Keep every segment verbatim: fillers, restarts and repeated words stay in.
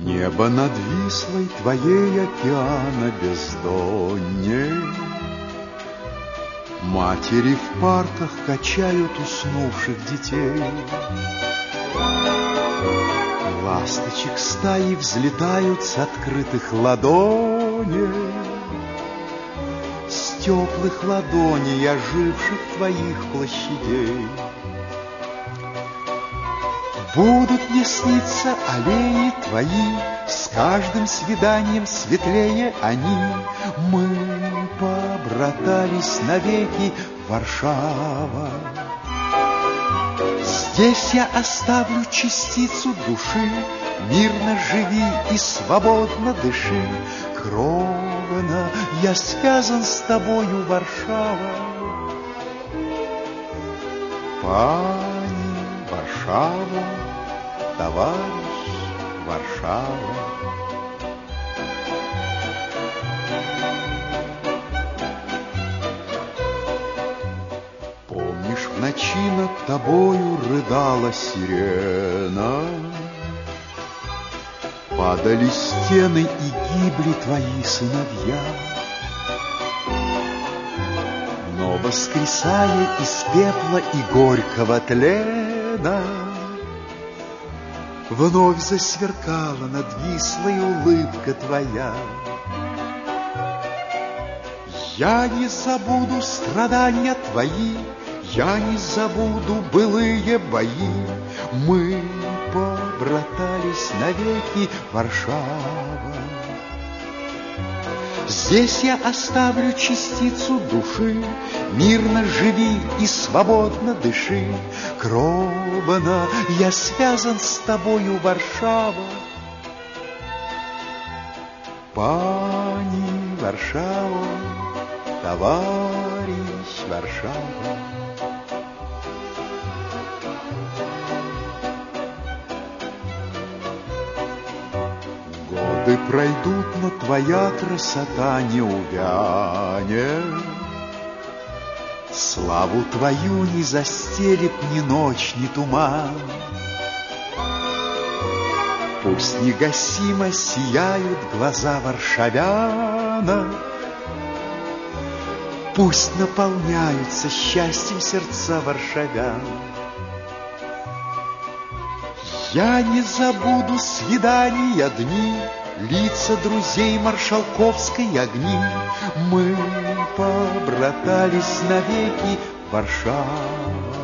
Небо над Вислой твоей океана бездонней. Матери в парках качают уснувших детей. Ласточек стаи взлетают с открытых ладоней, с теплых ладоней оживших твоих площадей. Будут мне сниться аллеи твои, с каждым свиданием светлее они. Мы побратались навеки, Варшава. Здесь я оставлю частицу души, мирно живи и свободно дыши. Кровно я связан с тобою, Варшава. Пани Варшава, товарищ Варшава. Помнишь, в ночи над тобою рыдала сирена, падали стены и гибли твои сыновья. Но воскресая из пепла и горького тлена, вновь засверкала над Вислой улыбка твоя. Я не забуду страдания твои, я не забуду былые бои. Мы побратались навеки, Варшава. Здесь я оставлю частицу души, мирно живи и свободно дыши. Кровно я связан с тобою, Варшава. Пани Варшава, товарищ Варшава. Годы пройдут, но твоя красота не увянет. Славу твою не застелит ни ночь, ни туман. Пусть негасимо сияют глаза варшавяна, пусть наполняются счастьем сердца варшавян. Я не забуду свидания дни, лица друзей маршалковской огни. Мы побратались навеки, Варшава.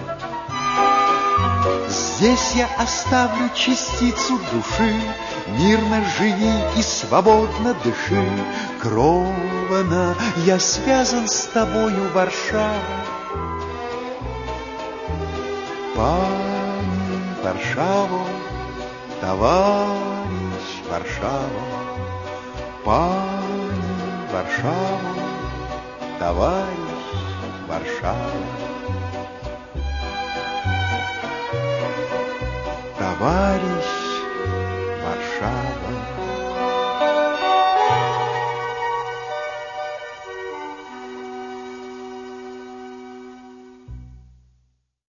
Здесь я оставлю частицу души, мирно живи и свободно дыши. Кровно я связан с тобою, Варшава. Пани Варшава, товарищ Варшава. Пани Варшава, товарищ Варшава. Товарищ Варшава.